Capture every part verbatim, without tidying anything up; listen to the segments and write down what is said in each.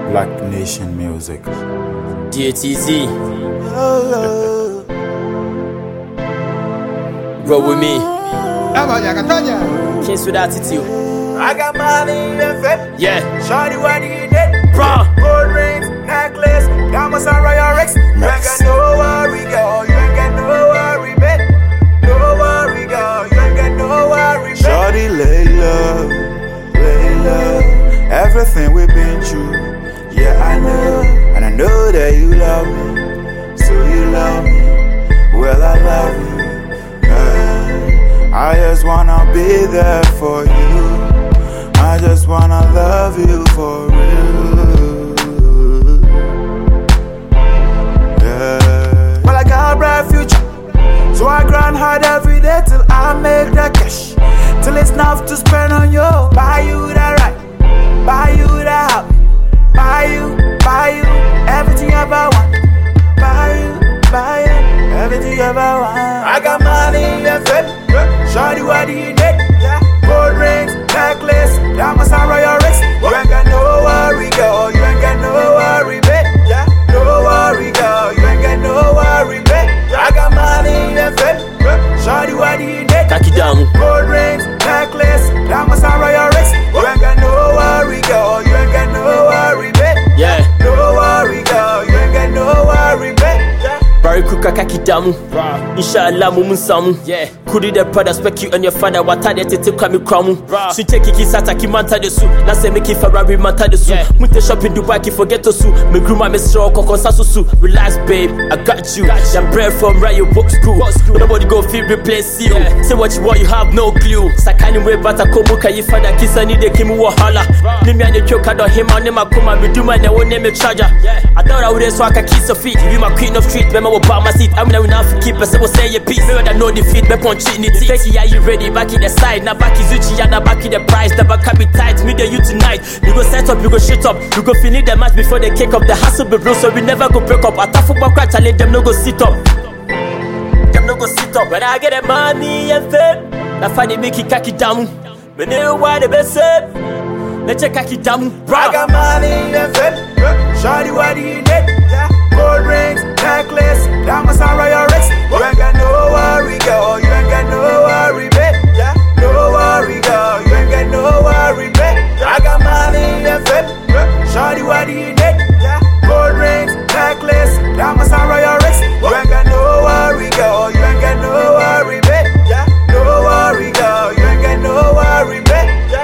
Black Nation Music. D A T Z. Grow with me. Kings with attitude. I got money in fit. Yeah. Shawty, what do you need? Bruh. Gold rings, necklace, diamonds and Royal Rex. You ain't got no worry, girl. You ain't got no worry, babe. No worry, girl. You ain't got no worry, babe. Shawty, lay low, lay low. Everything we've been through, yeah, I know. And I know that you love me, so you love me. Well, I love you. Yeah. I just wanna be there for you. I just wanna love you for real. Yeah. Well, I got a bright future, so I grind hard every day till I make that cash. Till it's enough to spend on you. Buy you that right, buy you that house, buy you, buy you everything you ever want. Buy you, buy you everything you ever want. I got money and fit. Shawty, what do you need? Gold rings, necklace, diamonds and Royal Rex. You ain't got no worry, girl. You ain't got no worry, babe. No worry, girl. You ain't got no worry, babe. I got money and fit. Shawty, what do you need? Kaki down. Gold rings, necklace, diamonds and Royal Rex. You ain't got no worry, girl. You ain't got no worry, babe. Yeah. No worry, girl. You ain't got no worry, babe. Barry Kuka Kaki Damu. Inshallah Mumun Samu. Yeah. Kudi the brother spec you and your father what I did to come kramu. So take Kiki Sataki Manta de Su. Na se make Ferrari Manta de Su. Munte shop in Dubai ki forget to su. Me gruma me straw koko sasu su. Relax babe, I got you. That bread from Rayo Book School. Nobody go feel replace you. Say what you want, you have no clue. Sakani we bata komuka you father kiss and need kimu wahala. Nimi and the choka do him and nema kuma me do my one name charger. I thought I would so I can kiss your feet. You be my queen of street, remember about my seat. I'm not enough to keep us, so say your piece. Maybe I know defeat, me punch in it. Take are you ready? Back in the side, now back is Uchi, and now back in the price. The back can be tight, me you tonight. You go set up, you go shit up. You go finish the match before they kick up. The hustle be real, so we never go break up. At a football crash, I let them no go sit up. Them no go sit up. When I get the money and fame, I find it make it kaki damu. Me know why the best said. Let's check kaki damu. I got money and fame. Shawty, what do you need? Gold rings, necklace, diamonds and Royal Rex. You ain't got no worry, girl. You ain't got no worry, babe. No worry, girl. You ain't got no worry, babe. I got money and fame. Shawty, what do you need? Gold rings, necklace, diamonds and Royal Rex. You ain't got no worry, girl. You ain't got no worry, babe. No worry, girl. You ain't got no worry, babe.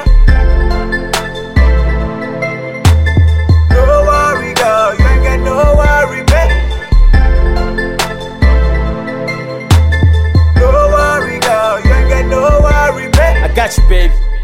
No worry, girl. You ain't got no worry, babe. No worry, girl. You ain't got no worry, babe. I got you, babe.